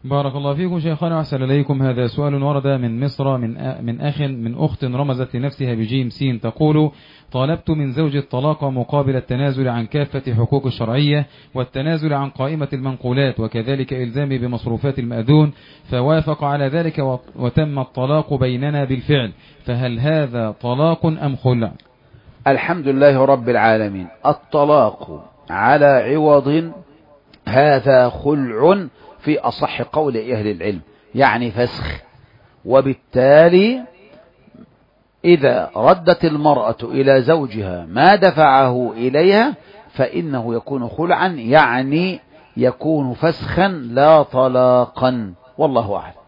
بارك الله فيكم شيخنا وأحسن إليكم. هذا سؤال ورد من مصر من أخت رمزت لنفسها بجيم سين تقول: طالبت من زوجي الطلاق مقابل التنازل عن كافة حقوق الشرعية والتنازل عن قائمة المنقولات وكذلك إلزامي بمصروفات المأذون، فوافق على ذلك وتم الطلاق بيننا بالفعل، فهل هذا طلاق أم خلع؟ الحمد لله رب العالمين. الطلاق على عوض هذا خلع في أصح قول أهل العلم، يعني فسخ. وبالتالي إذا ردت المرأة إلى زوجها ما دفعه إليها فإنه يكون خلعا، يعني يكون فسخا لا طلاقا، والله أعلم.